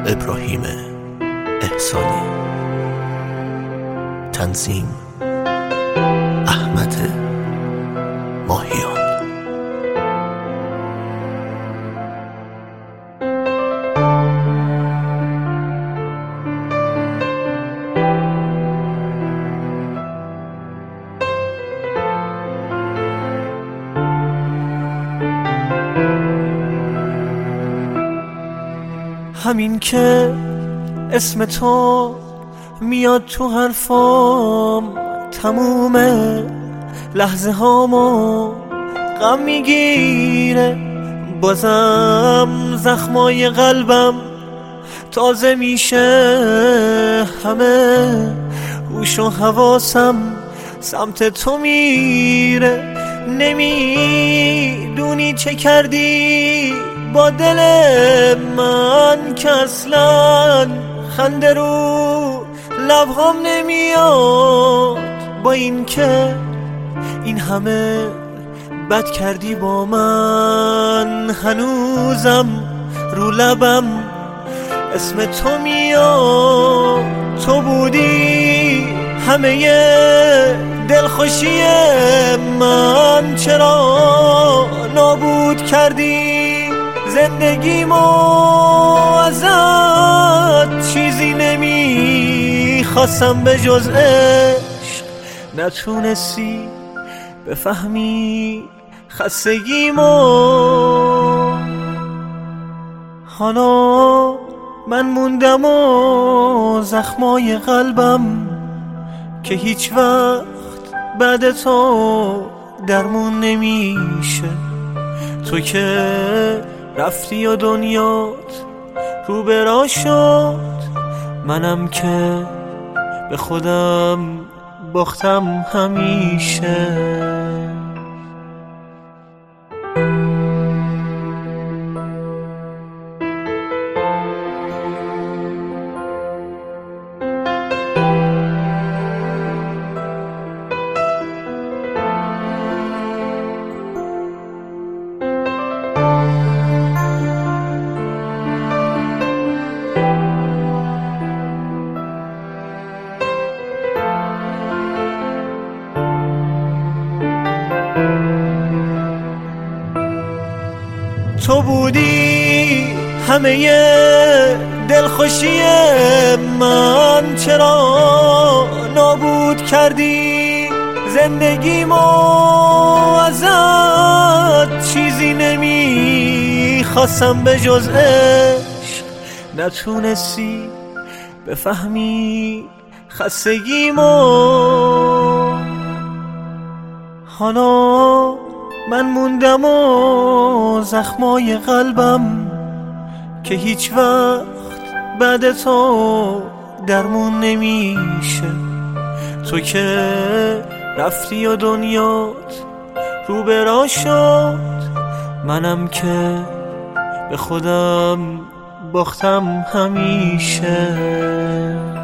ابراهیم احسانی. تنظیم احمد ماهیان. همین که اسم تو میاد تو حرفام تمومه، لحظه هامو غم میگیره، بازم زخمای قلبم تازه میشه، همه هوش و حواسم سمت تو میره. نمیدونی چه کردی با دل من که اصلا خنده رو لبهام نمیاد، با این که این همه بد کردی با من، هنوزم رو لبم اسم تو میاد. تو بودی همه دلخوشی من، چرا نابود کردی زندگیمو؟ ازت چیزی نمیخواستم به جز عشق، نتونستی بفهمی خستگیمو. حالا من موندم و زخمای قلبم که هیچ وقت بعد تو درمون نمیشه. تو که رفتی و دنیات رو به راه شد، منم که به خودم باختم همیشه. تو بودی همه دلخوشی من، چرا نابود کردی زندگیمو؟ ازت چیزی نمیخواستم به جز عشق، نتونستی بفهمی خستگیمو. حالا من موندم و زخمای قلبم که هیچ وقت بعد تو درمون نمیشه. تو که رفتی و دنیات رو به راه شد، منم که به خودم باختم همیشه.